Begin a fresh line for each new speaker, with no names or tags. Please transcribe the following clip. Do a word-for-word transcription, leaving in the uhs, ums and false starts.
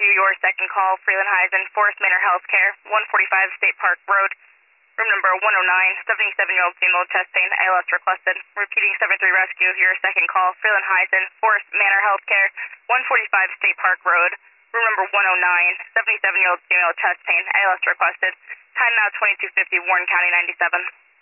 Rescue, your second call, Freeland Heisen, Forest Manor Healthcare, one forty-five State Park Road, room number one oh nine, seventy-seven-year-old female, chest pain, A L S requested. Repeating seven three Rescue, your second call, Freeland Heisen, Forest Manor Healthcare, one forty-five State Park Road, room number one oh nine, seventy-seven-year-old female, chest pain, A L S requested. Time now twenty-two fifty, Warren County ninety-seven.